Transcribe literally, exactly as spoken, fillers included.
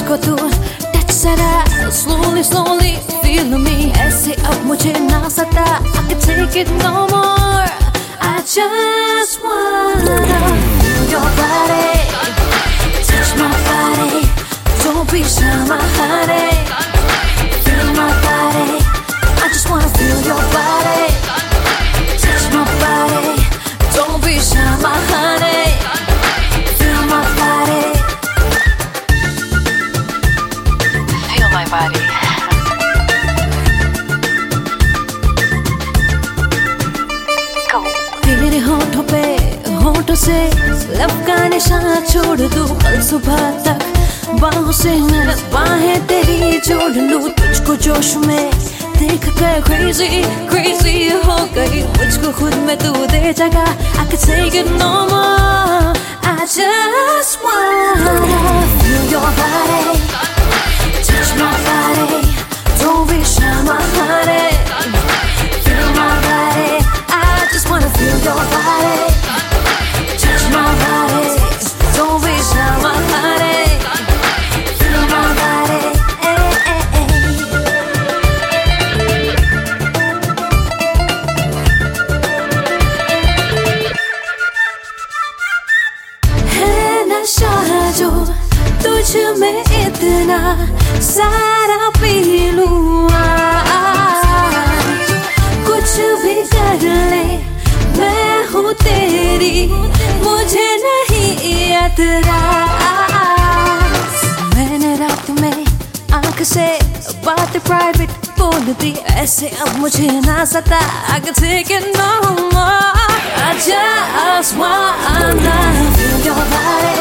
मुझको तू टच जरा slowly slowly feel me ऐसे अब मुझे ना सता I can take it no more I just wanna feel your body touch my body don't be shy my honey feel my body I just wanna feel your body touch my body don't be shy my honey feel my body feel my body go तेरे होठों पे होठों से लब का निशान छोड़ दूं कल सुबह तक बाहों से मैं बाहें तेरी जोड़ लूं तुझको जोश में देख कर crazy crazy हो गई मुझको खुद में तू दे जगह I can take it no more I just wanna feel your body touch my body don't be shy my honey feel my body I just wanna feel your body touch my body don't be shy my honey feel my body eh, eh, eh. है नशा जो तुझ में इतना सारा P लूं कुछ भी कर ले मैं हूँ तेरी मुझे नहीं एतराज मैंने रात में आंख से बात प्राइवेट बोल दी ऐसे अब मुझे ना सता I can take it no more I just wanna feel your body